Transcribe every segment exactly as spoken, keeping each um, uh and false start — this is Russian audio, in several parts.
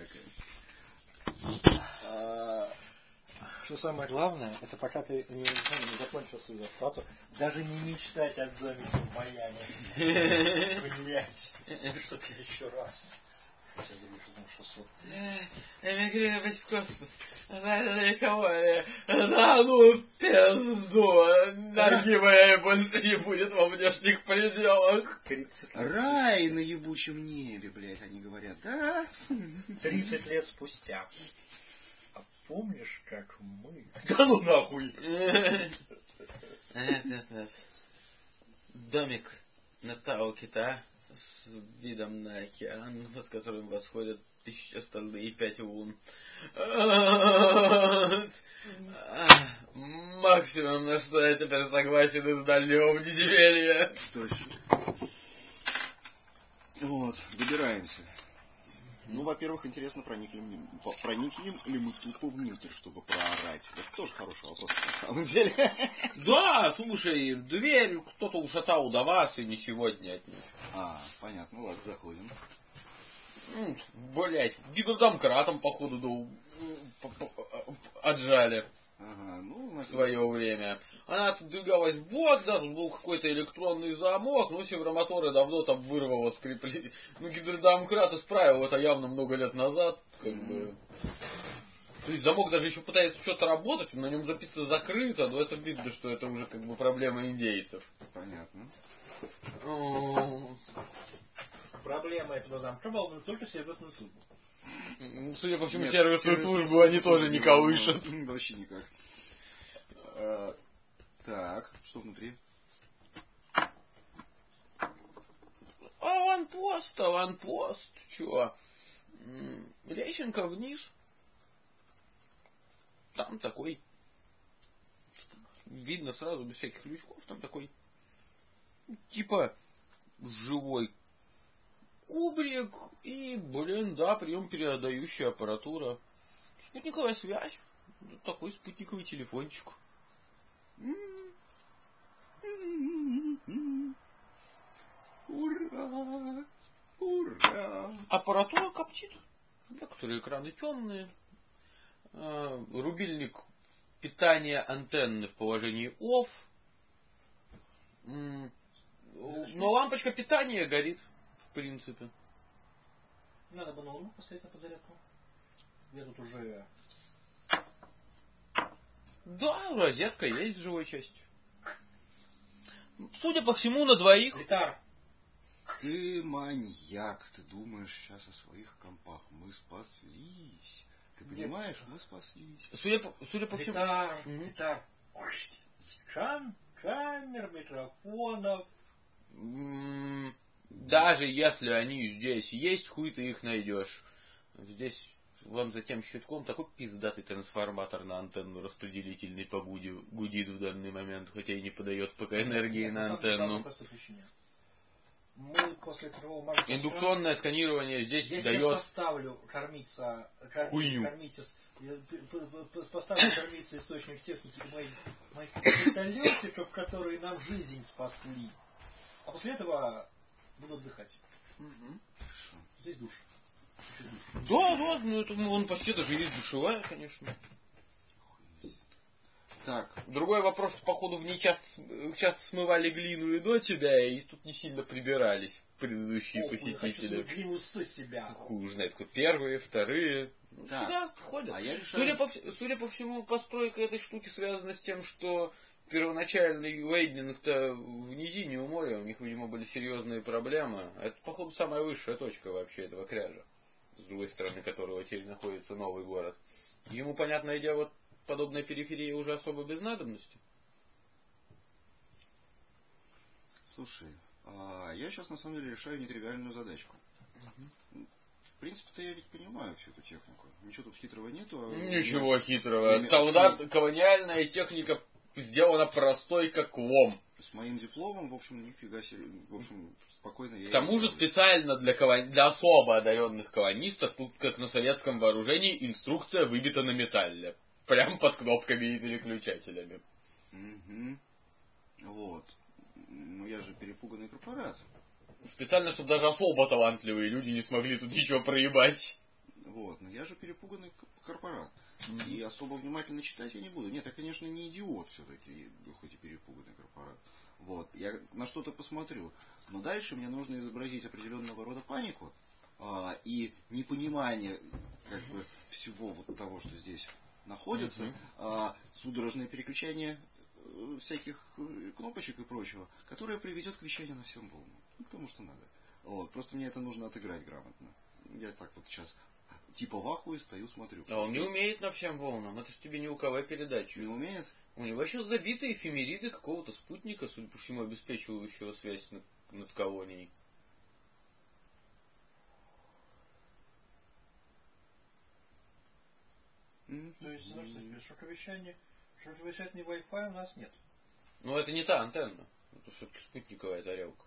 такая. Что самое главное, это пока ты не, не закончил свою зарплату, даже не мечтать о домике в Майами. Блять. Чтоб я еще раз. Сейчас завешу за шестьсот. Эмигрировать в космос. Далеко. Да ну в пизду. Ноги моей больше не будет во внешних пределах. Рай на ебучем небе, блять, они говорят, да? тридцать лет спустя. А помнишь, как мы... Да ну нахуй! Домик на Тау-Кита с видом на океан, с которым восходят тысячи остальные пять лун. Максимум, на что я теперь согласен из дальнего подземелья. Точно. Вот, добираемся. Ну, во-первых, интересно, проникнем, проникнем ли мы тупо внутрь, чтобы проорать. Это тоже хороший вопрос, на самом деле. Да, слушай, дверь кто-то ушатал до вас, и не сегодня от них. А, понятно, ну, ладно, заходим. Ну, блять, гидродомкратом, походу, да, отжали. Ага, ну, в свое время. Она отодвигалась в бок, да, тут был какой-то электронный замок, но сервомоторы давно там вырвало, скрепли. Ну, гидродомкрат исправил это явно много лет назад, как mm-hmm. бы. То есть замок даже еще пытается что-то работать, на нем записано закрыто, но это видно, что это уже как бы проблема индейцев. Понятно. Проблема этого замка волнует только сервисную службу. Судя по всему, Нет, сервисную службу они тоже не колышут. Вообще никак. А, так, что внутри? Аванпост, аванпост. Чё? Лесенка вниз. Там такой... Видно сразу, без всяких лючков. Там такой... Типа... Живой кубрик. И, блин, да, прием передающая аппаратура. Спутниковая связь. Такой спутниковый телефончик. Ура! Ура! Аппаратура коптит. Некоторые экраны темные. Рубильник питания антенны в положении off. Но лампочка питания горит, в принципе. Надо бы ноутбук поставить на подзарядку. Я тут уже... Да, розетка есть в живой части. Судя по всему, на двоих. Витар. Ты маньяк, ты думаешь сейчас о своих компах. Мы спаслись. Ты понимаешь, Нет. мы спаслись. Судя по, судя по всему... Витар, угу. Витар. Кам, камер, микрофонов. Даже если они здесь есть, хуй ты их найдешь. Здесь... Вам за тем щитком такой пиздатый трансформатор на антенну распределительный погудит, гудит в данный момент, хотя и не подает пока энергии Нет, на, на антенну. Мы после цифрового маркетинга... Индукционное сканирование здесь Если дает... я поставлю кормиться... Хуйню. Кормиться, поставлю кормиться источник техники моих, моих вертолетиков, которые нам жизнь спасли. А после этого буду отдыхать. Угу. Здесь душ. Да, да, ну это вон почти даже есть душевая, конечно. Так. Другой вопрос, что походу в ней часто, часто смывали глину и до тебя, и тут не сильно прибирались предыдущие О, посетители. Хочу глину с себя. Хуй знает, кто первые, вторые. Ну, сюда ходят. А я решаю... судя, по, судя по всему, постройка этой штуки связана с тем, что первоначальный лейдинг-то в низине у моря, у них, видимо, были серьезные проблемы. Это, походу, самая высшая точка вообще этого кряжа. С другой стороны которого теперь находится новый город. Ему, понятное дело, вот подобная периферия уже особо без надобности. Слушай, а я сейчас на самом деле решаю нетривиальную задачку. Угу. В принципе-то я ведь понимаю всю эту технику. Ничего тут хитрого нету. А Ничего я... хитрого. Солдат, колониальная техника сделана простой, как лом. С моим дипломом, в общем, нифига себе, в общем, спокойно я... К тому же специально для, колон... для особо одаренных колонистов, тут, как на советском вооружении, инструкция выбита на металле. Прям под кнопками и переключателями. Угу. Вот. Ну я же перепуганный корпорат. Специально, чтобы даже особо талантливые люди не смогли тут ничего проебать. Вот. Но я же перепуганный корпорат. Mm-hmm. И особо внимательно читать я не буду. Нет, я, конечно, не идиот все-таки, хоть и перепуганный корпорат. Вот. Я на что-то посмотрю. Но дальше мне нужно изобразить определенного рода панику а, и непонимание как бы всего вот того, что здесь находится, Mm-hmm. а, судорожное переключение всяких кнопочек и прочего, которое приведет к вещанию на всем волну. Ну, потому что надо. Вот. Просто мне это нужно отыграть грамотно. Я так вот сейчас типа в ахуе стою, смотрю. А он не умеет на всем волнам. Это ж тебе не УКВ передачу. Не умеет? У него сейчас забиты эфемериды какого-то спутника, судя по всему, обеспечивающего связь над, над колонией. Mm-hmm. То есть, ну что тебе, шоковещание, шоковещательный Wi-Fi у нас нет. Ну, это не та антенна. Это все-таки спутниковая тарелка.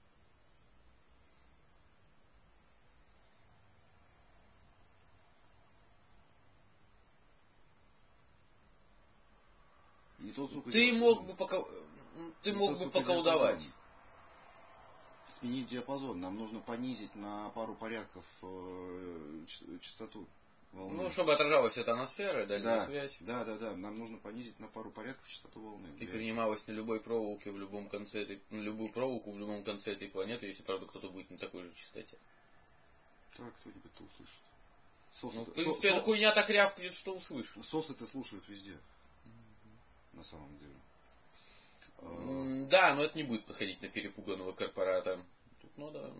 Не тот звук, Ты мог бы, пока... Ты мог бы поколдовать. Сменить диапазон. Нам нужно понизить на пару порядков э, частоту волны. Ну, чтобы отражалась эта атмосфера, дальняя да, связь. Да, да, да. Нам нужно понизить на пару порядков частоту волны. И принималась на любой проволоке в любом конце этой... На любую проволоку в любом конце этой планеты, если, правда, кто-то будет на такой же частоте. Так, кто-нибудь-то услышит. Сос Ну, это, в принципе, со, эта сос, хуйня так рявкнет, что услышит. Сосы это слушают везде. Mm-hmm. На самом деле. Mm, да, но это не будет подходить на перепуганного корпората. Тут надо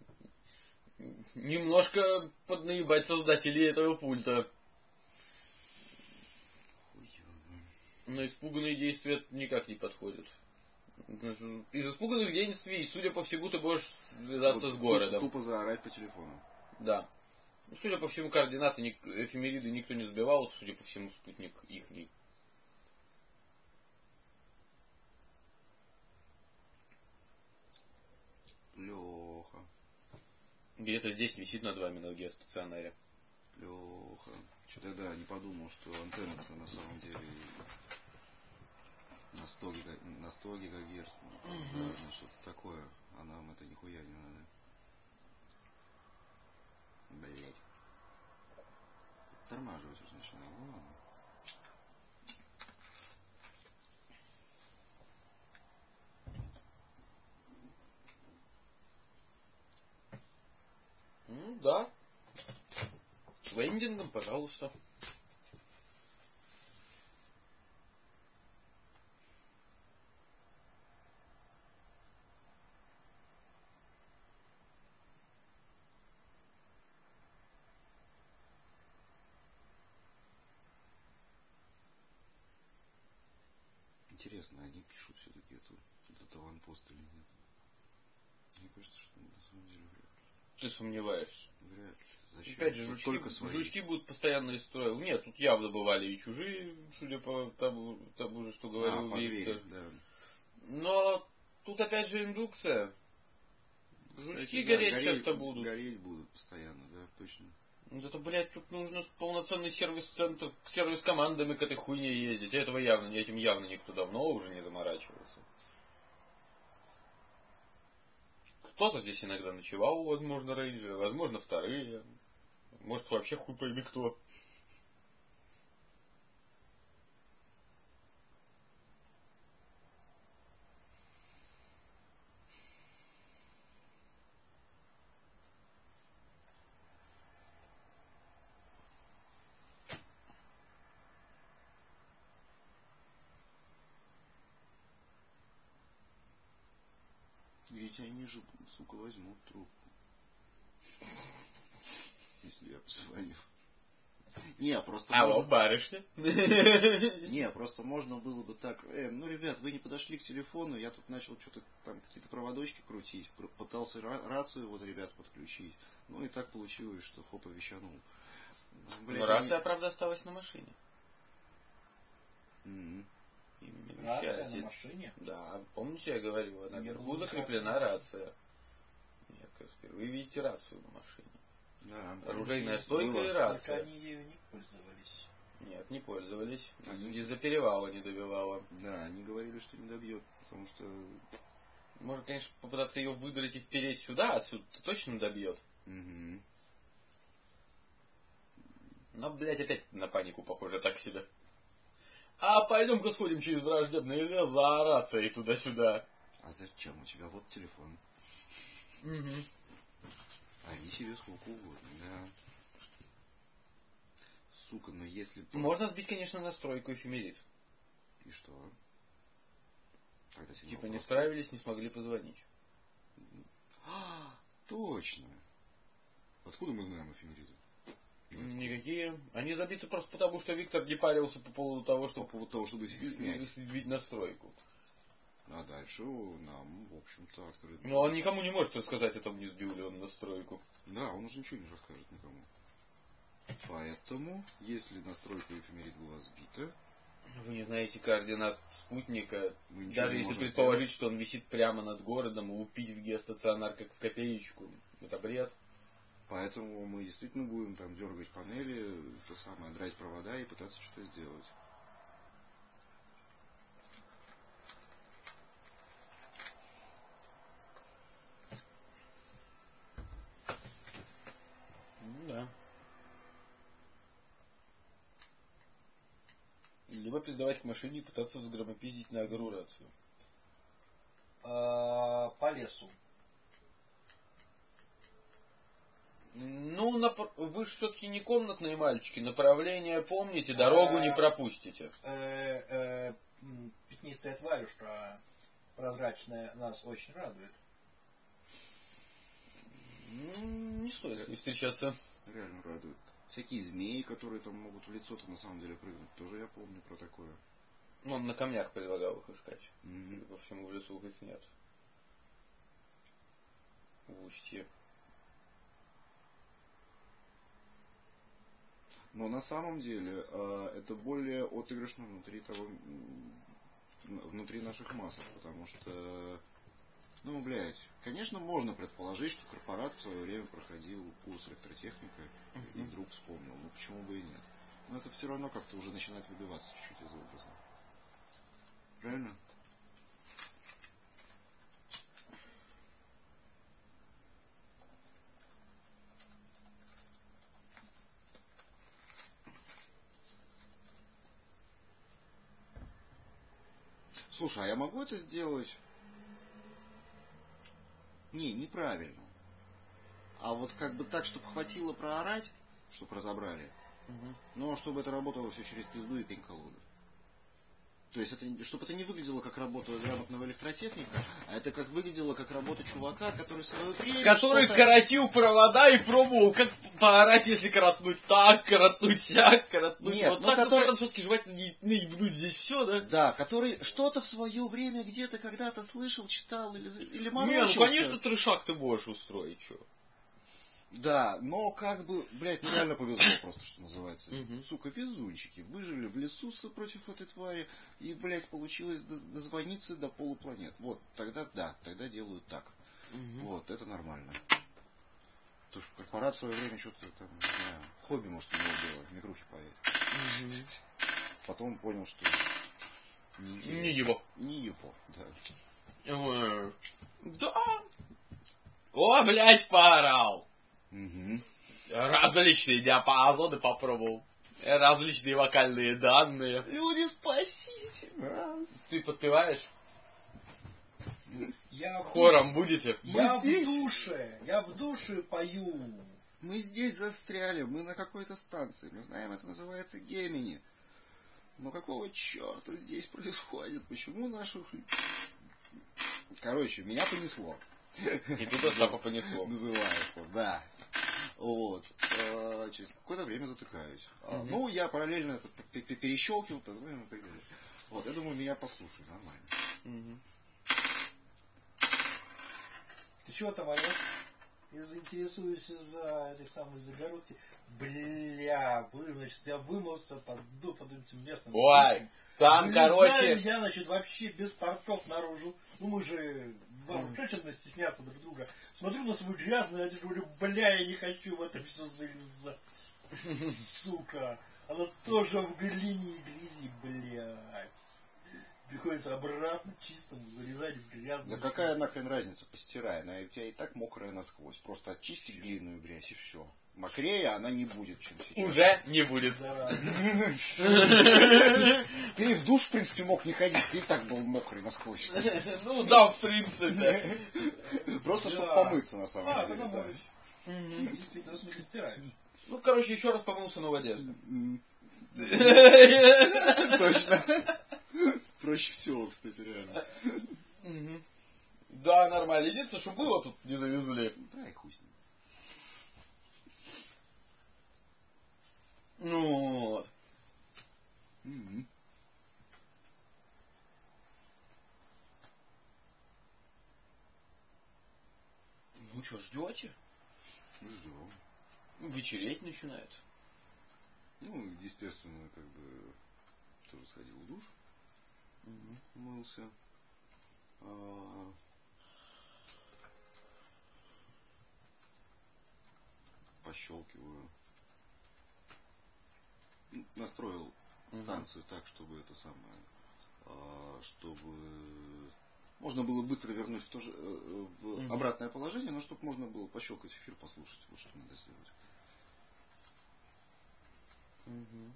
немножко поднаебать создателей этого пульта. Но испуганные действия никак не подходят. Из испуганных действий, судя по всему, ты будешь связаться вот, с городом. Тупо, тупо заорать по телефону. Да. Судя по всему, координаты эфемериды никто не сбивал, судя по всему, спутник ихний. Леха. Где-то здесь висит над вами на геостационаре. Леха. Что-то я, да, не подумал, что антенна-то на самом деле на сто гигагерц. Угу. Да, ну, что-то такое. А нам это нихуя не надо. Блять. Тормаживать уже начинаю. Ну ладно. Ну да. Лендингом, пожалуйста. Интересно, они пишут все-таки эту, этот аванпост или нет? Мне кажется, что на самом деле вряд ли. Ты сомневаешься? Вряд ли. Зачем? Опять же, жучки, только свои. Жучки будут постоянно из строя. Нет, тут явно бывали и чужие, судя по тому, тому же, что говорил а, Виктор. Двери, да. Но тут опять же индукция. Жучки Кстати, гореть да, гореть, часто будут. Гореть будут постоянно, да, точно. Зато, блядь, тут нужно полноценный сервис-центр, сервис-командами к этой хуйне ездить. Этого явно, этим явно никто давно уже не заморачивается. Кто-то здесь иногда ночевал, возможно, рейнджеры, возможно, вторые. Может, вообще хуй пойми кто. Ведь они же, сука, возьмут трубку. Если я позвоню. Не, просто Алло, можно... барышня. Не, просто можно было бы так. Э, ну, ребят, вы не подошли к телефону, я тут начал что-то там какие-то проводочки крутить, пытался рацию вот ребят подключить. Ну и так получилось, что хопа вещанул. Блин, но рация, они... правда, осталась на машине. Mm-hmm. Рация на машине? Да, помните, я говорил, наверху закреплена рация. Нет, как вы видите рацию на машине. Да, оружейная стойка было. И рация. Только они ею не пользовались. Нет, не пользовались. Они... Из-за перевала не добивала. Да, они говорили, что не добьет, потому что... Можно, конечно, попытаться ее выдрать и впереть сюда, отсюда точно добьет. Угу. Но, блядь, опять на панику похоже, так себе. А пойдем-ка сходим через враждебный лес за рацией туда-сюда. А зачем? У тебя вот телефон. Угу. Ори себе сколько угодно, да. Сука, но если... Можно сбить, конечно, настройку эфемерит. И что? Тогда типа не справились, не смогли позвонить. А, точно. Откуда мы знаем эфемериты? Никакие. Они забиты просто потому, что Виктор не парился по поводу того, что... По поводу того, чтобы снять. Сбить настройку. А дальше нам, в общем-то, открыто. Но он никому не может рассказать о том, не сбил ли он настройку. Да, он уже ничего не расскажет никому. Поэтому, если настройка эфемерит была сбита... Вы не знаете координат спутника. Даже если сделать. предположить, что он висит прямо над городом, и лупить в геостационар как в копеечку. Это бред. Поэтому мы действительно будем там дергать панели, то самое, драть провода и пытаться что-то сделать. Ну да. Либо пиздовать к машине и пытаться взгромопиздить на гору рацию. А, по лесу. Ну, нап... вы же все-таки не комнатные мальчики, направление помните, дорогу не пропустите. Пятнистая тварюшка прозрачная нас очень радует. Ну, не стоит с ней встречаться. Реально радует. Всякие змеи, которые там могут в лицо-то на самом деле прыгнуть, тоже я помню про такое. Ну, он на камнях предлагал их искать. Mm-hmm. По всему в лесу их нет. В устье. Но на самом деле это более отыгрышно внутри того, внутри наших массов, потому что, ну, блядь, конечно, можно предположить, что корпорат в свое время проходил курс электротехника uh-huh. и вдруг вспомнил, ну почему бы и нет. Но это все равно как-то уже начинает выбиваться чуть-чуть из образа. Правильно? Слушай, а я могу это сделать? Не, неправильно. А вот как бы так, чтобы хватило проорать, чтобы разобрали. Угу. Но чтобы это работало все через пизду и пень-колоду. То есть, это, чтобы это не выглядело как работа грамотного электротехника, а это как выглядело как работа чувака, который в свое время... Который коротил провода и пробовал, как поорать, если коротнуть так, коротнуть сяк, коротнуть Нет, вот ну, так. который... Но при этом все-таки желательно не наебнуть здесь все, да? Да, который что-то в свое время где-то когда-то слышал, читал или, или морочился. Не, ну конечно трешак ты можешь устроить, что. Да, но как бы, блядь, ну реально повезло просто, что называется. Угу. Сука, везунчики. Выжили в лесу против этой твари, и, блядь, получилось дозвониться до полупланет. Вот, тогда да, тогда делают так. Угу. Вот, это нормально. Потому что корпорат в свое время что-то там, не знаю, хобби, может, у него было, микрухи паять. Угу. Потом понял, что не, не его. Не его, да. Да. О, блядь, поорал. Угу. Различные диапазоны попробовал. Различные вокальные данные. Люди, спасите нас. Ты подпеваешь? Я хором будете? Я в душе. Я в душе пою. Мы здесь застряли. Мы на какой-то станции. Мы знаем, это называется Гемини. Но какого черта здесь происходит? Почему наших... Короче, меня понесло. И тут Остапа понесло. Называется, да. Вот. Через какое-то время затыкаюсь. Mm-hmm. Ну, я параллельно это перещелкивал, ну, так далее. Вот, я думаю, меня послушают, нормально. Mm-hmm. Ты чего там, Олег? Я заинтересуюсь за этой самой загородки. Бля, вы, значит, я вымылся под, под этим местным. Ой, там, вылезаю короче... я, значит, вообще без портов наружу. Ну, мы же... Вам что чем стесняться друг друга? Смотрю на свою грязную одежду, говорю, бля, я не хочу в это все залезать. Сука. Она тоже в глине и грязи, блядь. Приходится обратно чистому залезать в грязную. Да какая нахрен разница, постирай. Она у тебя и так мокрая насквозь. Просто очисти глину и грязь и все. мокрее она не будет, чем сейчас. Уже не будет. Ты и в душ, в принципе, мог не ходить, ты и так был мокрый насквозь. Ну да, в принципе. Просто чтобы помыться, на самом А, деле. тогда да. моешь. Действительно, если не стираешь. Ну, короче, еще раз помылся на воде. Точно. Проще всего, кстати, реально. Да, нормально. Единственное, что было, тут не завезли. Да, и хуй с ним. Ну вот. Мгм. Ну что, ждете? Ждем. Вечереть начинает. Ну, естественно, как бы тоже сходил в душ, умылся. А, Пощелкиваю. Ну, настроил Угу. станцию так, чтобы это самое, а, чтобы можно было быстро вернуть в, то же, э, в Угу. обратное положение, но чтобы можно было пощелкать эфир, послушать, вот что надо сделать. Угу.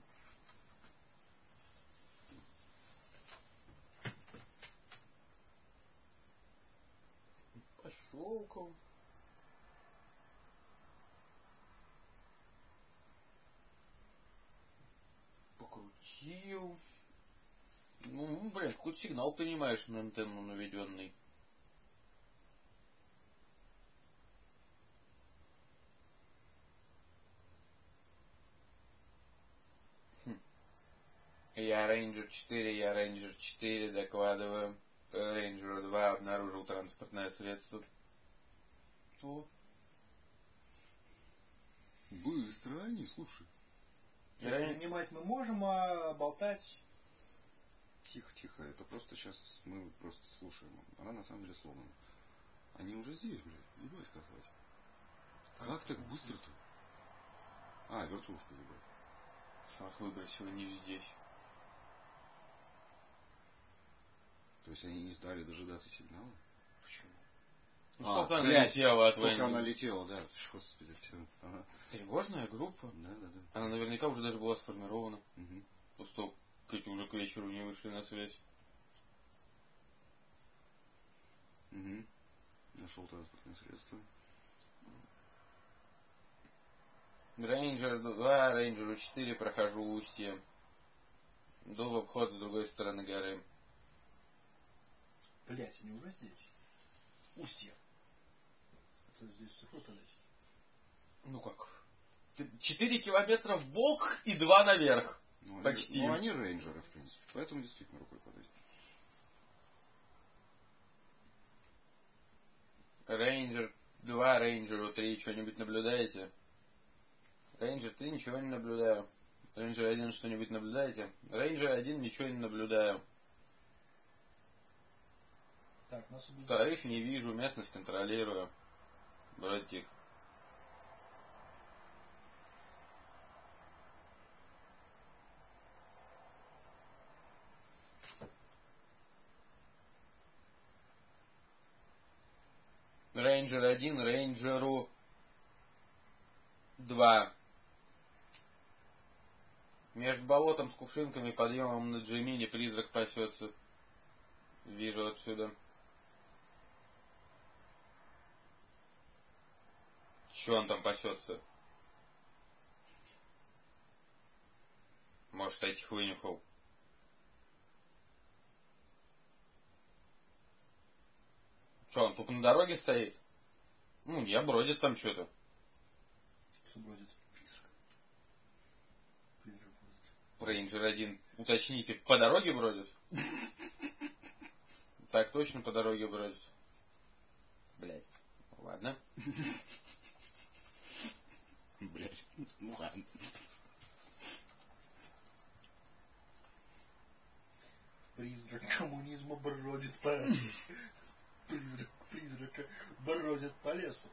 Пощелкал. Покрутил. Ну, блин, какой-то сигнал понимаешь на антенну наведенный. Хм. Я Рейнджер четыре, я Рейнджер четыре, докладываю. Рейнджер два обнаружил транспортное средство. О. Быстро они, слушай. Рейн- Принимать мы можем, а болтать... Тихо, тихо, это просто сейчас мы просто слушаем. Она на самом деле сломана. Они уже здесь, блядь. Ебать, как хватит. Как так быстро-то? А, вертушку, ебать. Шах выбросил не здесь. То есть они не стали дожидаться сигнала? Почему? А, Ну, сколько она блядь, летела от Сколько войны? она летела, да. Господи, все. Ага. Тревожная группа. Да, да, да. Она наверняка уже даже была сформирована. Угу. После того, как эти уже к вечеру не вышли на связь. Угу. Нашел транспортное средство. Рейнджер два, Рейнджеру четыре, прохожу устье. До в обход с другой стороны горы. Блять, они уже здесь. Устье. Это здесь сухой подать. Ну как? четыре километра в бок и два наверх. Ну, Почти. Они, ну, они рейнджеры, в принципе. Поэтому действительно рукой подать. Рейнджер два, Рейнджеру три, что-нибудь наблюдаете? Рейнджер три, ничего не наблюдаю. Рейнджер один, что-нибудь наблюдаете? Рейнджер один, ничего не наблюдаю. Так, нас убили. Вторых не вижу, местность контролирую. Вроде тихо. Рейнджер один, Рейнджеру два. Между болотом с кувшинками и подъемом на Джимине призрак пасется. Вижу отсюда. Че он там пасется? Может, этих вынюхал. Че, он тут на дороге стоит? Ну, не, бродит там что-то. Кто бродит? Призрак. Призрак бродит. Рейнджер один, уточните, по дороге бродит? Так точно по дороге бродит. Блять. Ладно. Блять. Ну ладно. Призрак коммунизма бродит по... Призрак призрака бродит по лесу.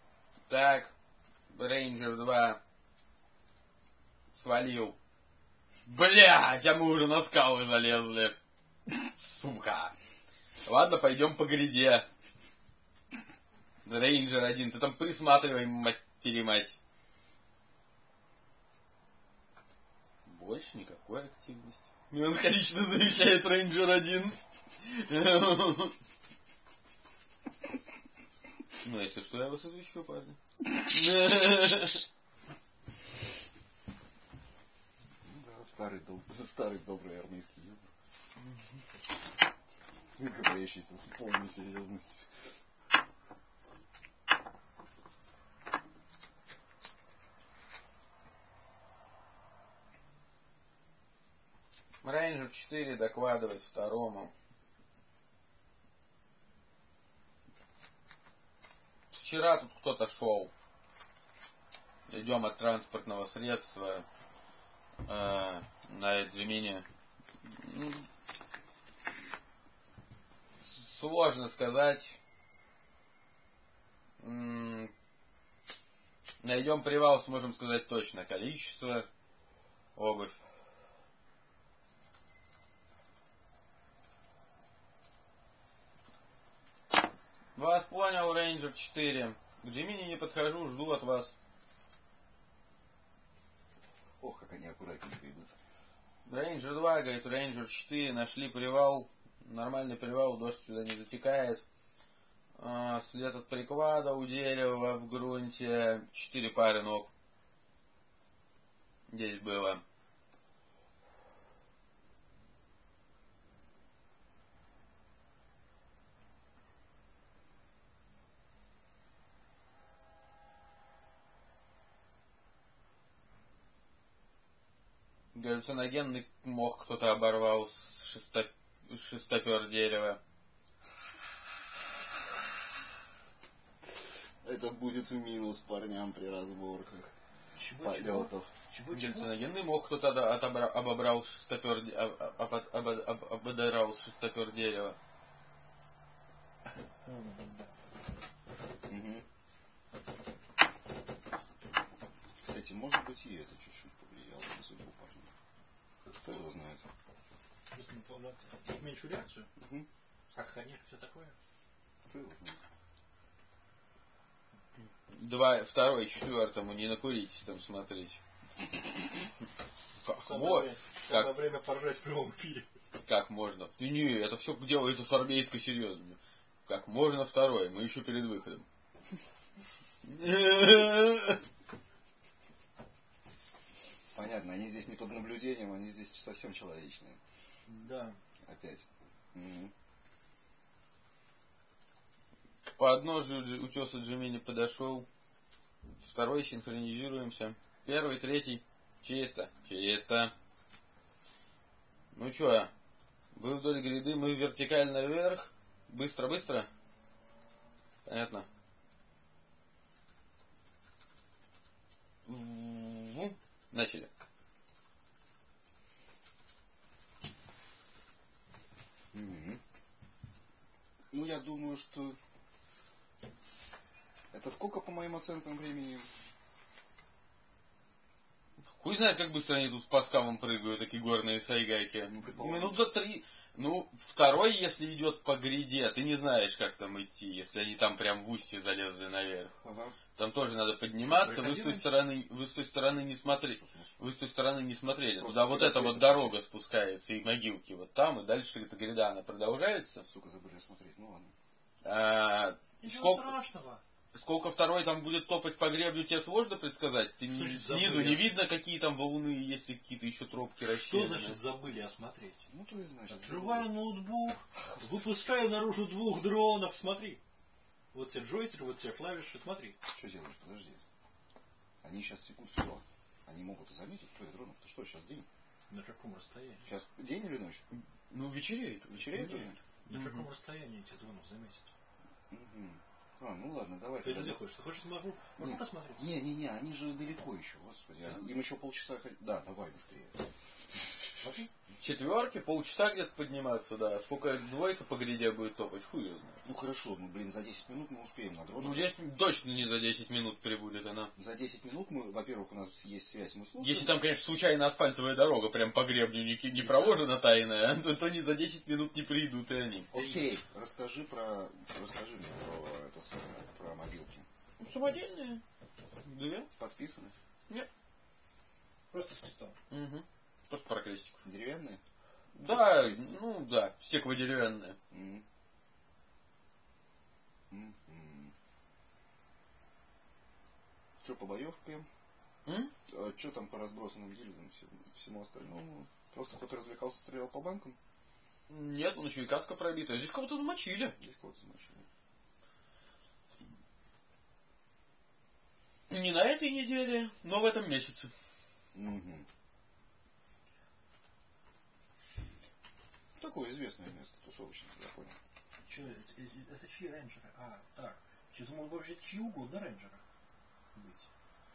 Так. Рейнджер два. Свалил. Блядь, а мы уже на скалы залезли. Сука. Ладно, пойдем по гряде. Рейнджер один, ты там присматривай, мать-перемать. Больше никакой активности. Меланхолично замечает Рейнджер один. Ну, если что, я вас извещу, парни. Старый, доб... старый добрый армейский юмор. Говорящийся с полной серьезностью. Рейнджер четыре докладывает второму. Вчера тут кто-то шел. Идем от транспортного средства э, на Эджимине. Сложно сказать. Найдем привал, сможем сказать точно. Количество, обувь. Вас понял, Рейнджер четыре. К Джимини не подхожу, жду от вас. Ох, как они аккуратненько идут. Рейнджер два, говорит, Рейнджер четыре, нашли привал. Нормальный привал, дождь сюда не затекает. А, след от приклада у дерева в грунте. Четыре пары ног. Здесь было. Галлюциногенный мох кто-то оборвал с шесто... шестопер дерева. Это будет в минус парням при разборках Чего, полетов. чего? Галлюциногенный мох кто-то отобра... обобрал шестопер... об... об... об... об... ободрал с шестопер дерева. Угу. Кстати, может быть и это чуть-чуть повлияло на судьбу парня. Кто его знает? Меньшую реакцию? Угу. Отходняк, все такое? Кто его знает? Два, второй, четвертому не накуритесь там смотреть. Как, самое, вот, время, как, самое время поржать в прямом эфире. Как можно? Не, не, это все делается с армейской серьезностью. Как можно второй? Мы еще перед выходом. Понятно, они здесь не под наблюдением, они здесь совсем человечные. Да. Опять. Угу. К подножию утеса Джимини подошел. Второй, синхронизируемся. Первый, третий. Чисто. Чисто. Ну что, вы вдоль гряды, мы вертикально вверх. Быстро, быстро. Понятно. Начали. Угу. Ну, я думаю, что... Это сколько, по моим оценкам, времени? Хуй знает, как быстро они тут по скалам прыгают, такие горные сайгайки. Ну, минут за три. Ну, второй, если идет по гряде, ты не знаешь, как там идти, если они там прям в устье залезли наверх. Ага. Там тоже надо подниматься, вы с той стороны, вы с той стороны не смотрели. Вы с той стороны не смотрели. Просто туда вот эта вот дорога спускается, и могилки вот там, и дальше эта гряда, она продолжается. Сука, забыли смотреть, ну ладно. А, Ничего сколько, страшного. Сколько второй там будет топать по гребню, тебе сложно предсказать. Ты Слушай, снизу забыли. не видно, какие там валуны, есть ли какие-то еще тропки расщелины. Что значит забыли осмотреть? Ну, то и значит. Открываю ноутбук, выпускаю наружу двух дронов, смотри. Вот тебе джойстик, вот тебе клавиши, смотри. Что делаешь? Подожди. Они сейчас секут все. Они могут и заметить твоих дронов. Ты что, сейчас день? На каком расстоянии? Сейчас день или ночь? Ну, вечереет. Вечереет уже? На Угу. каком расстоянии этих дронов заметят? Угу. А, ну ладно, давай. Ты тогда. где хочешь? Ты хочешь смогу? Могу посмотреть? Не-не-не, они же далеко еще, господи. Да? Им еще полчаса ходить. Да, давай быстрее. Смотри. четверки, полчаса где-то подниматься, да. Сколько двойка по гряде будет топать, хуй ее знает. Ну хорошо, ну блин, за десять минут мы успеем на дронах. Ну здесь точно не за десять минут прибудет она. За десять минут мы, во-первых, у нас есть связь, мы слушаем. Если там, конечно, случайно асфальтовая дорога прям по гребню не, не проложена тайная, то, то не за десять минут не придут и они. Окей, расскажи про, расскажи мне про это самое, про мобилки. Ну, самодельные. Две. Подписаны? Нет. Просто с крестом. Угу. Просто про крестиков. Деревянные? Да, ну да, стекло-деревянные. Mm. Mm-hmm. Что по боевкам? М? А что там по разбросанным гильдам, всему, всему остальному? Просто кто-то развлекался, стрелял по банкам? Нет, он еще и каска пробита. Здесь кого-то замочили. Здесь кого-то замочили. Не на этой неделе, но в этом месяце. Угу. Такое известное место, тусовочное, я понял. Че, это, это чьи рейнджеры? А, так. Что-то могут вообще чьи угодно рейнджеры быть.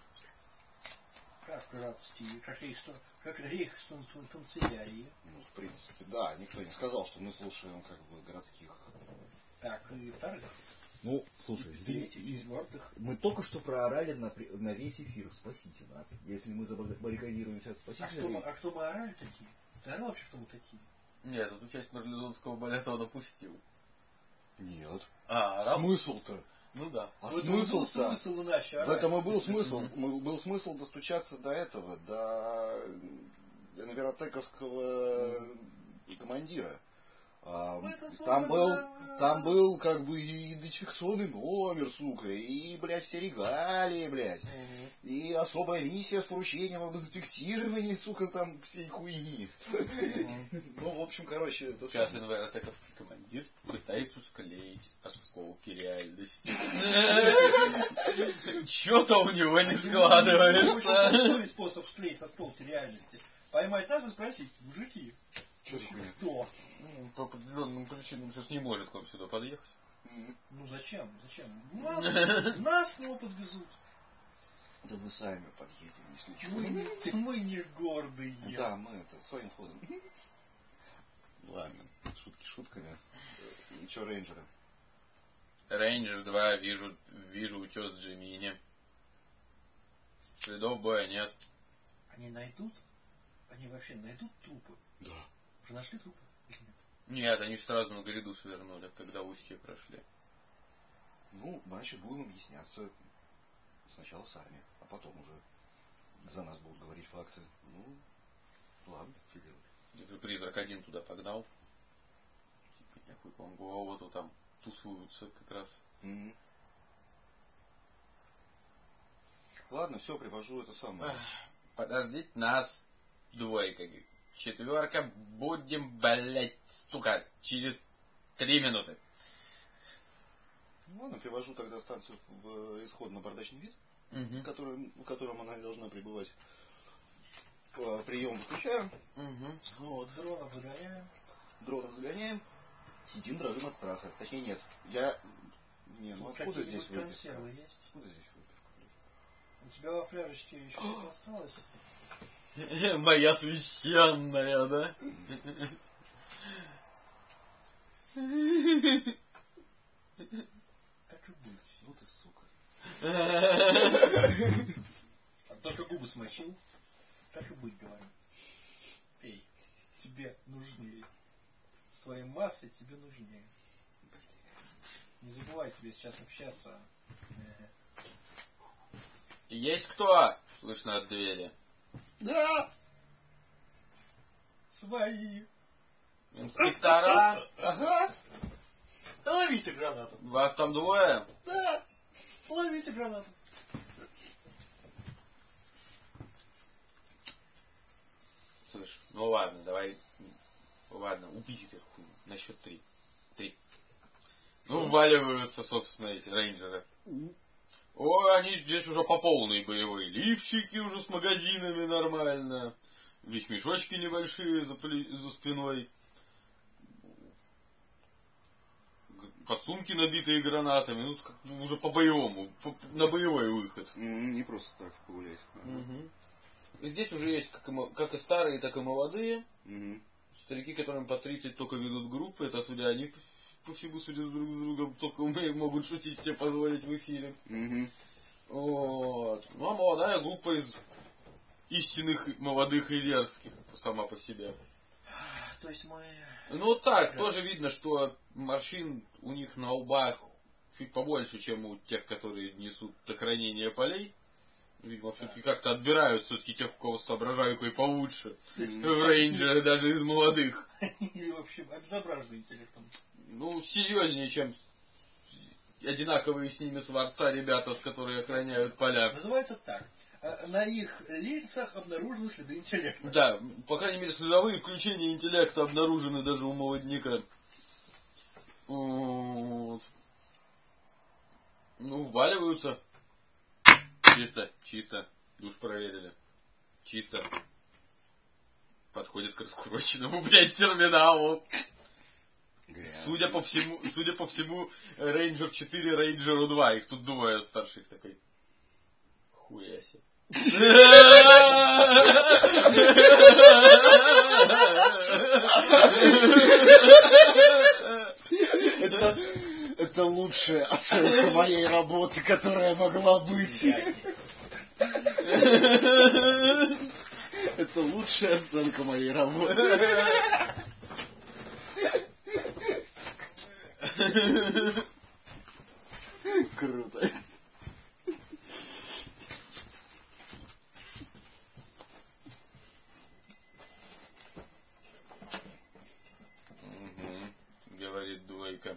Как пиратские, как рейхстон, как рейхстон канцелярии. Ну, в принципе, да, никто не сказал, что мы слушаем как бы городских. Так, и вторых. Ну, слушай, третьих, четвертых. Мы только что проорали на, на весь эфир. Спасите нас. Если мы забаррикадируемся от спасителей... А кто, а кто мы орали такие? Ты орал вообще, кто мы такие? Нет, эту часть марлезонского балета он опустил. Нет. А, орал? Смысл-то? Ну да. А Вот смысл-то? смысл иначе В этом и был смысл. Был смысл достучаться до этого, до Энверотековского командира. А, там был, там был как бы и идентификационный номер, сука, и, блядь, все регалии, блядь, угу. И особая миссия с поручением об инспектировании, сука, там всей хуйни. Угу. Ну, в общем, короче, это... Сейчас Энверотековский командир пытается склеить осколки реальности. Что-то у него не складывается. Какой способ склеить осколки реальности? Поймать нас и спросить, мужики, кто? Ну, по определенным причинам сейчас не может к вам сюда подъехать. Mm-hmm. Ну зачем? Зачем? Нас, нас к нему подвезут. Да мы сами подъедем, если что. Мы не, мы не гордые. Да, мы это, своим ходом. Ладно, шутки шутками. И что, рейнджеры? Рейнджер два, вижу, вижу утес Джимини. Следов боя нет. Они найдут? Они вообще найдут трупы? Да. Уже нашли трупы или нет? Нет, они сразу на гряду свернули, когда устье прошли. Ну, значит, будем объясняться сначала сами, а потом уже за нас будут говорить факты. Ну, ладно, что делать. Это призрак один туда погнал. Типа, нехуй к вам голову, там тусуются как раз. Mm-hmm. Ладно, все, привожу это самое. Подождите нас, двойка. Четверка, будем, блять, сука, через три минуты. Ну ладно, привожу тогда станцию в исходно-бардачный вид, угу. который, в котором она должна пребывать. Прием выключаем. Угу. Вот, дронов загоняем. Дронов загоняем. Сидим, дрожим от страха. Точнее, нет. Я... Не, ну Тут откуда здесь выпивка? консервы есть? Откуда здесь выпивка, блядь? У тебя во фляжечке еще что-то осталось? Моя священная, да? Так и быть. Ну ты сука. А только губы смочил. Так и быть, говорю. Эй, тебе нужнее. С твоей массой тебе нужнее. Не забывай тебе сейчас общаться. Есть кто? Слышно от двери. Да! Свои. Инспектора. Ага. Ловите гранату. Вас там двое? Да. Ловите гранату. Слышь, ну ладно, давай. Ладно, убить этих хуй. На счет три. Три. Ну, вваливаются, собственно, эти рейнджеры. О, они здесь уже по полной боевые. Лифчики уже с магазинами нормально. Ведь мешочки небольшие за, за спиной. Подсумки, набитые гранатами. Ну, как уже по боевому. По, на боевой выход. Не просто так погулять. Угу. здесь уже есть как и, как и старые, так и молодые. Угу. Старики, которым по тридцать только ведут группы, это судя, они по всему судя друг с другом только могут шутить себе позволить в эфире. Угу. Вот. Ну а молодая группа из истинных молодых и дерзких сама по себе. То есть мы... Ну так, тоже видно, что морщин у них на лбах чуть побольше, чем у тех, которые несут до хранения полей. Видимо, все-таки как-то отбирают все-таки тех, у кого соображайку и получше. В рейнджеры даже из молодых. Они вообще обезображены интеллектом. Ну, серьезнее, чем одинаковые с ними сворца ребята, которые охраняют поля. Называется так. На их лицах обнаружены следы интеллекта. Да, по крайней мере, следовые включения интеллекта обнаружены даже у молодняка. Вот. Ну, вваливаются. Чисто, чисто. Душ проверили. Чисто. Подходит к раскуроченному, блядь, терминалу. Грязно. Судя по всему, судя по всему, Рейнджер четыре, Рейнджеру два. Их тут двое старших такой. Хуя себе. Это, это лучшая оценка моей работы, которая могла быть. Это лучшая оценка моей работы. Круто. Говорит двойка.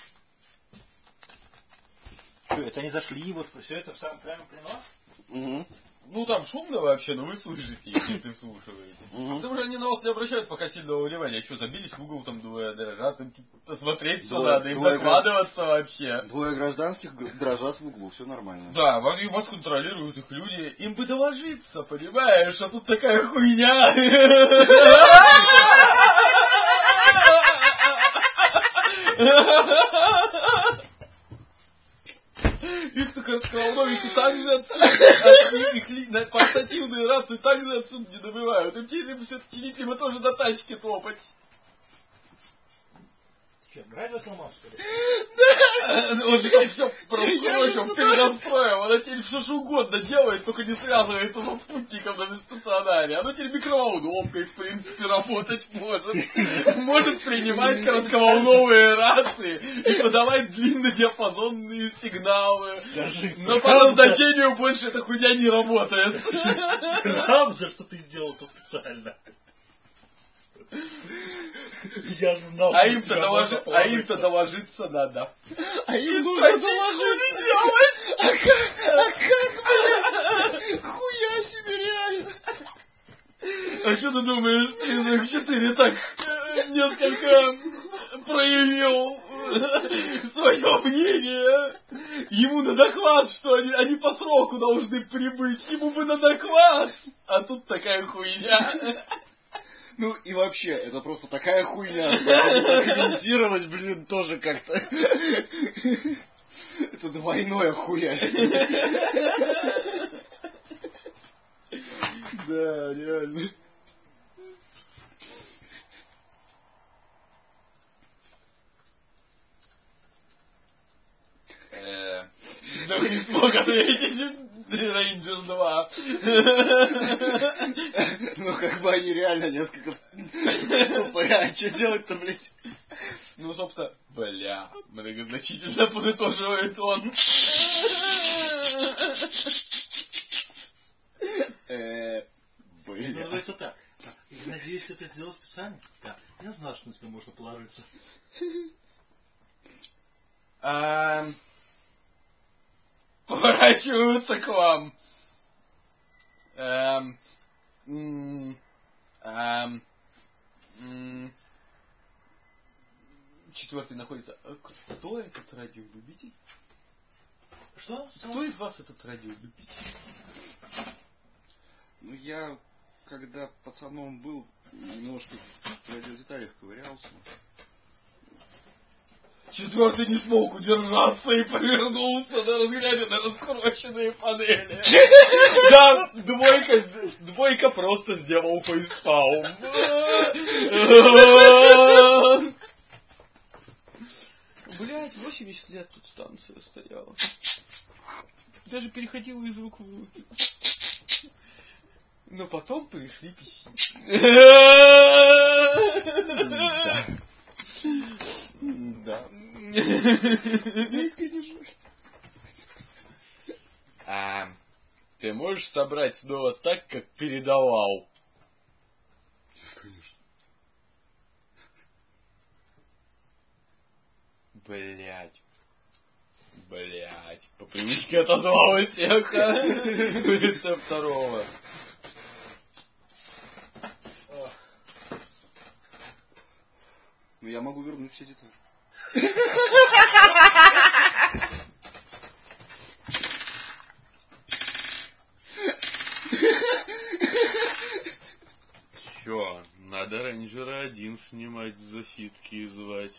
Что, это они зашли, вот все это в самом прямо при нас? Угу. Ну там шумно вообще, но вы слышите их, если вслушиваете. Угу. Потому что они на вас не обращают пока сильного внимания. Что, забились в угол, там двое дрожат, им смотреть все Двое- надо, им двое докладываться вообще. Двое гражданских дрожат в углу, все нормально. Да, вас, и вас контролируют их люди. Им бы доложиться, понимаешь, а тут такая хуйня. Их коротковолновики также отсюда, их, их портативные рации также отсюда не добывают. Им теперь все телить, либо тоже до тачки топать. Че, радио сломал, что ли? Он же там все раскручил, перенастроил. Она теперь все что угодно делает, только не связывается со спутником на стационаре. Она теперь микроволновкой, в принципе, работать может. Может принимать коротковолновые рации и подавать длиннодиапазонные сигналы. Скажи, но по назначению больше эта хуйня не работает. Правда, что ты сделал это специально? Я знал, а что им-то, тебя доложи... можно а им-то доложиться надо. А им И нужно спросить, доложить. что делать? А как, а как, блядь? Хуя себе реально. А что ты думаешь, призрак четыре так э, несколько проявил свое мнение? Ему на доклад, что они, они по сроку должны прибыть. Ему бы на доклад. А тут такая хуйня. Ну и вообще, это просто такая хуйня, что комментировать, блин, тоже как-то. Это двойное хуя. Да, реально. Да не смог ответить. Рейнджер два. Ну, как бы они реально несколько... Бля, а что делать-то, блядь? Ну, собственно, бля, многозначительно подытоживает он. Эээ, Это бля. называется так. Я надеюсь, ты это сделал специально? Да. Я знал, что на тебя можно положиться. Эм, Поворачиваются к вам. Эм, м, эм, м, Четвертый находится. А кто этот радиолюбитель? Что? Кто из вас этот радиолюбитель? Ну, я, когда пацаном был, немножко в радиодеталях ковырялся. Четвертый не смог удержаться и повернулся, да, глядя на раскрученные панели. Да, двойка, двойка просто сделал фейспалм. Блять, восемьдесят лет тут станция стояла. Даже переходила из рук в руки. Но потом пришли пи си. Да. А, ты можешь собрать снова так, как передавал? Конечно. Блять. Блять. По привычке отозвалась всех. Лица второго. Ну я могу вернуть все детали. Чё, надо рейнджера один снимать, зафитки и звать.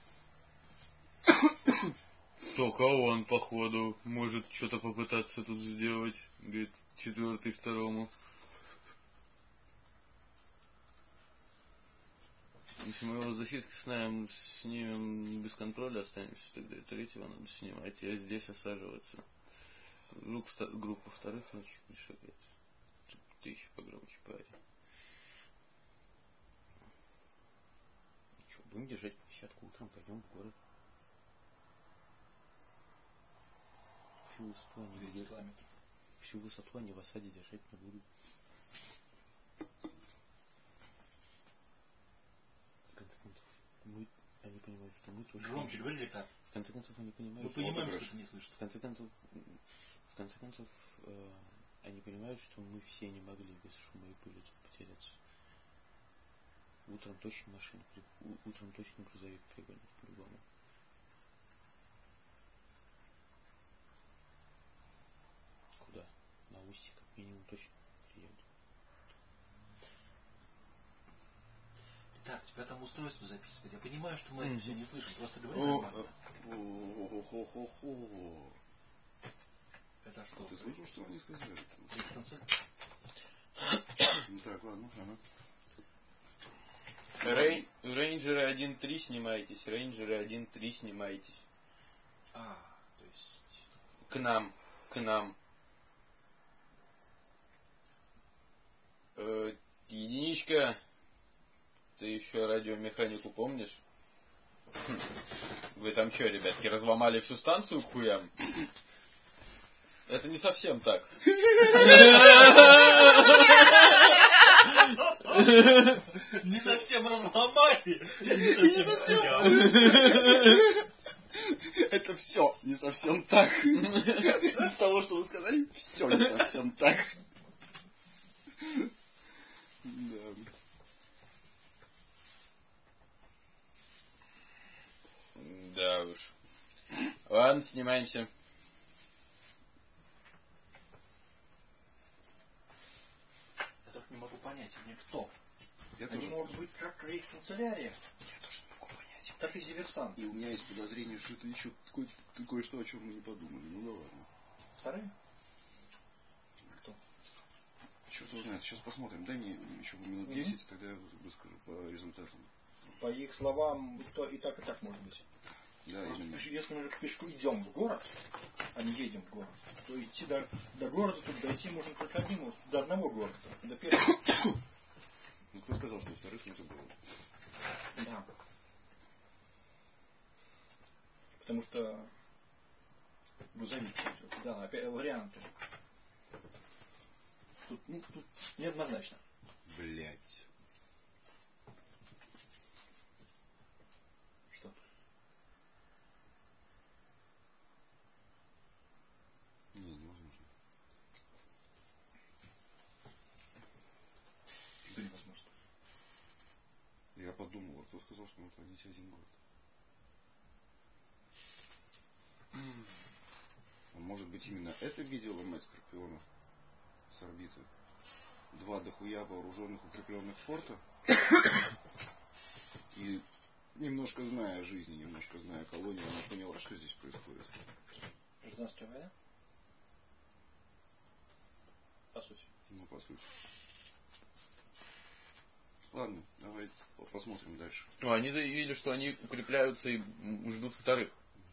Только он, походу, может что-то попытаться тут сделать. Говорит, четвертый второму. Если мы его зафитки снимем, снимем без контроля, останемся, тогда и третьего надо снимать, а здесь осаживаться. Группа, группа вторых ночи пришагает. Ты еще погромче, парень. Что, будем держать площадку утром, пойдем в город. Всю высоту они будут. Всю высоту они в осаде держать не будут. В конце концов, мы, они понимают, что мы точно... Громче говори, так. В конце концов, они понимают, мы что... понимаем, что ты не слышишь. В конце концов, в конце концов, э, они понимают, что мы все не могли без шума и пыли тут потеряться. Утром точно машина, утром точно грузовик пригонит по-любому. Куда? На Устье как минимум точно приедут. Так, тебя там устройство записывать. Я понимаю, что мы это все не слышим, просто говори О, нормально. Хо-хо-хо-хо. Это что? Ты слышал, что они сказали? Концерт? Ну так, ладно, ага. Рей... Рейнджеры один три снимайтесь, рейнджеры один три снимайтесь. А, то есть... К нам, к нам. Э, единичка, ты еще радиомеханику помнишь? Вы там что, ребятки, разломали всю станцию к хуям? Это не совсем так. Не совсем разломали. Не совсем. Это все не совсем так. Из того, что вы сказали, все не совсем так. Да. Да уж. Ладно, снимаемся. Я только не могу понять, они кто? Я Они тоже. могут быть как их канцелярия, Я тоже не могу понять. так и диверсант. И у меня есть подозрение, что это еще кое-что, о чем мы не подумали. Ну да ладно. Вторые? Кто? Черт его знает. Сейчас посмотрим. Дай мне еще минут десять, угу. Тогда я выскажу по результатам. По их словам, кто и так, и так может быть. Да, именно. Если мы пешку идем в город, а не едем в город, то идти до, до города, тут дойти можно только одним, до одного города, до первого. Ну кто сказал, что во-вторых это было? Да. Потому что грузовик. Да, опять варианты. Тут, ну, тут неоднозначно. Блять. Что? Не, невозможно. Что невозможно? Я подумал, а кто сказал, что мы планите один город? А может быть именно это видела мать Скорпиона с орбиты? Два дохуя вооруженных укрепленных форта и немножко зная жизни, немножко зная колонию, она поняла, что здесь происходит. Гражданская война? По сути. Ну, по сути. Ладно, давайте посмотрим дальше. Ну, они заявили, что они укрепляются и ждут вторых.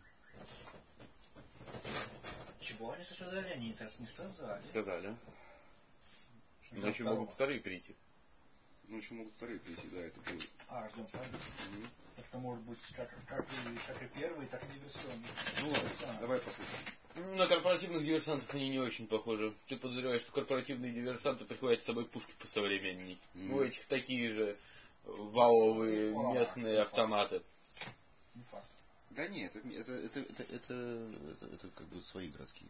Чего они сказали? Они это не сказали. Сказали. Ждем Иначе второго. могут вторые прийти. Ну, еще могут вторые прийти, да, это будет. А, ждем второго. Угу. Это может быть как, как, и, как и первый, так и диверсионный. Ну ладно, давай посмотрим. На корпоративных диверсантов они не очень похожи. Ты подозреваешь, что корпоративные диверсанты прихватят с собой пушки посовременней. Mm. У этих такие же валовые местные автоматы. Не факт. Да нет, это, это, это, это, это, это, это как бы свои городские.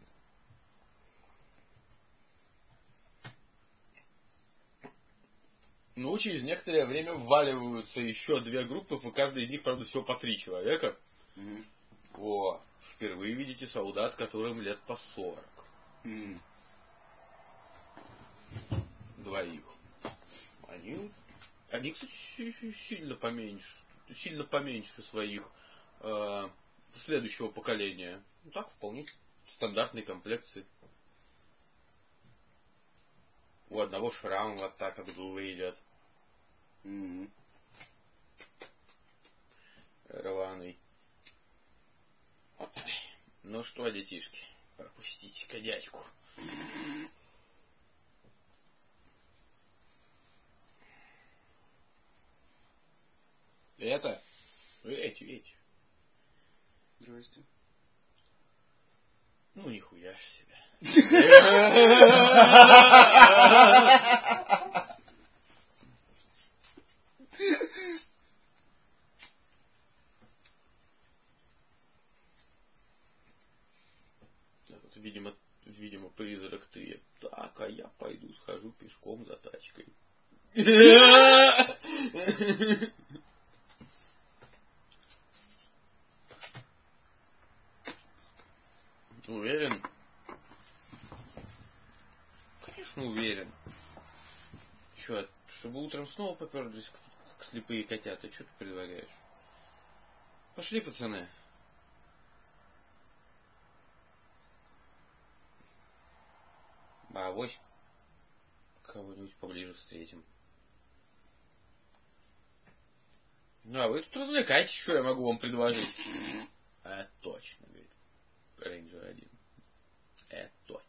Ну, через некоторое время вваливаются еще две группы, и каждая из них, правда, всего по три человека. Mm. О, впервые видите солдат, которым лет по сорок. Mm. Двоих. Они, они, кстати, сильно поменьше, сильно поменьше своих э, следующего поколения. Ну так, вполне стандартной комплекции. У одного шрам вот так от головы идет. Mm. Рваный. Ну что, детишки, пропустите-ка дядьку. Это? Эти, эти. Здрасте. Ну, нихуя ж себе. Этот, видимо, видимо, призрак ты. Так, а я пойду схожу пешком за тачкой. Уверен? Конечно, уверен. Че, чтобы утром снова поперлись, как слепые котята? Что ты предлагаешь? Пошли, пацаны. А авось кого-нибудь поближе встретим. Ну, а вы тут развлекайтесь, что я могу вам предложить. А, точно, говорит Рейнджер один. Это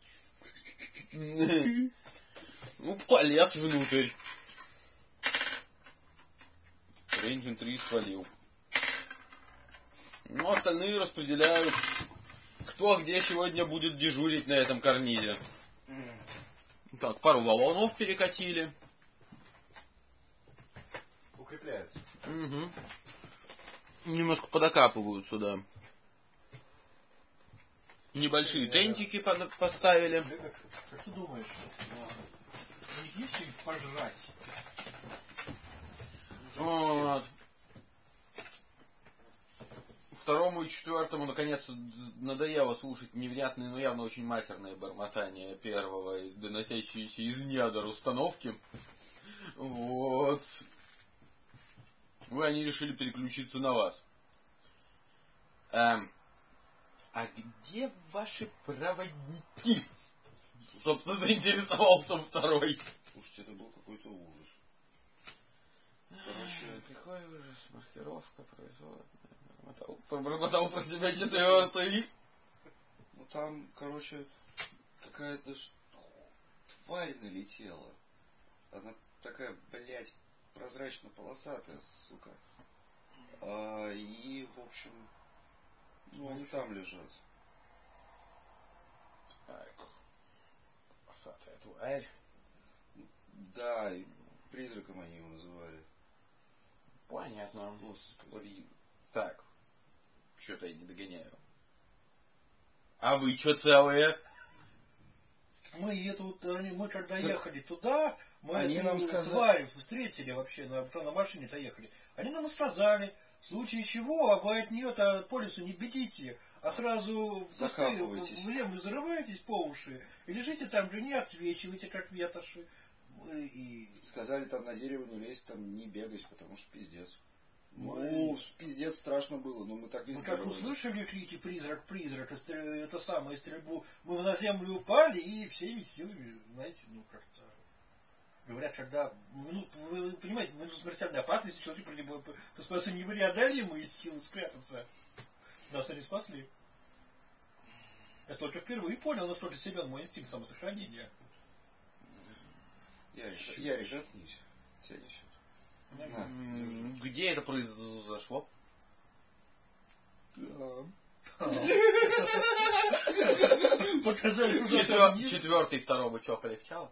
точно. Ну, полез внутрь. Рейнджер три свалил. Ну, остальные распределяют, кто где сегодня будет дежурить на этом карнизе. Так, пару валунов перекатили. Укрепляются. Угу. Немножко подокапывают сюда. Небольшие тентики поставили. Как ты думаешь, у них есть чем пожрать? Вот. Второму и четвертому наконец надоело слушать невнятные, но явно очень матерные бормотания первого, доносящиеся из недр установки. Вот. Ну, они решили переключиться на вас. Эм, а где ваши проводники? Собственно, заинтересовался второй. Слушайте, это был какой-то ужас. Короче, какой ужас, маркировка производная. Пробормотал про себя четвертый. Ну там, короче, какая-то тварь налетела. Она такая, блядь, прозрачно-полосатая, сука. А, и, в общем, ну они там лежат. Так. Полосатая тварь. Да, и призраком они его называли. Понятно. Господи. Так. Что-то я не догоняю. А вы что целые? Мы это вот, мы когда ехали туда, мы они эту нам сказали... тварь встретили вообще, на, на машине-то ехали. Они нам сказали, в случае чего, а вы от нее-то по лесу не бегите, а сразу в, в землю зарываетесь по уши и лежите там же, не отсвечивайте, как ветоши. И... Сказали там на дерево не лезть, там не бегать, потому что пиздец. Ну, ну, пиздец, страшно было, но мы так и Мы как сделали. услышали крики «призрак, призрак», и стрел- это самое, стрельбу, мы на землю упали и всеми силами, знаете, ну как-то... Говорят, когда, ну, вы понимаете, мы в смертельной опасности, человек спасся непреодолимые силы спрятаться. Нас они спасли. Я только впервые понял, насколько силен мой инстинкт самосохранения. Я, я решатнись. Тебя несет. На, держи. Где это произошло? Показали куда-то Четвер- вниз. Четвертый второго чё, полегчало?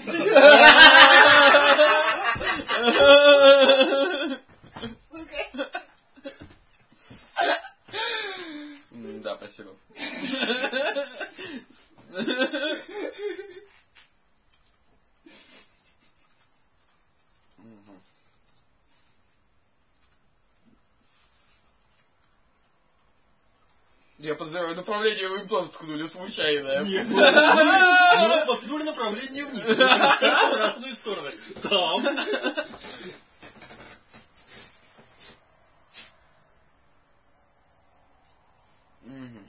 М, Да, спасибо. Мгм. Я подозреваю, направление вы им тоже ткнули случайно. Нет, мы мы воткнули направление вниз. В разные стороны. Там. Мгм.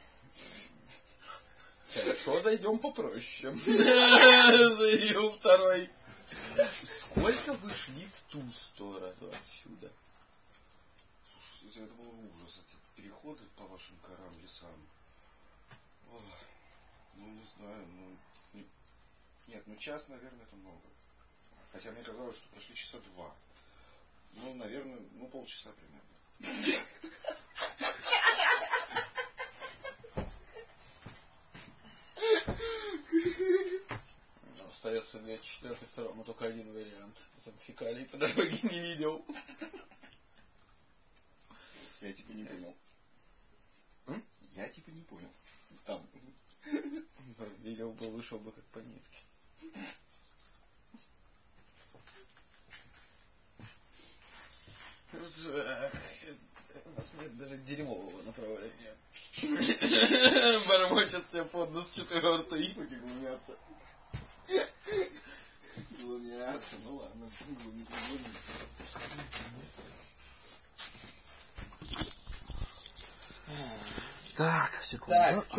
Хорошо, зайдем попроще. Заявил второй. Сколько вы шли в ту сторону отсюда? Слушайте, это был ужас. Эти переходы по вашим горам, лесам. Ох, ну, не знаю, ну... Не... Нет, ну час, наверное, это много. Хотя мне казалось, что прошли часа два. Ну, наверное, ну полчаса примерно. Остается две четвертых второму только один вариант. Там фекалий по дороге не видел. Я типа не понял. М? Я типа не понял. Там. Видел бы, вышел бы как по нитке. У нас нет даже дерьмового направления. Бормочет себе под нос четвертый. Суки глумятся. Глумятся. Ну ладно, глумить, глумить. Так, секунду. Так,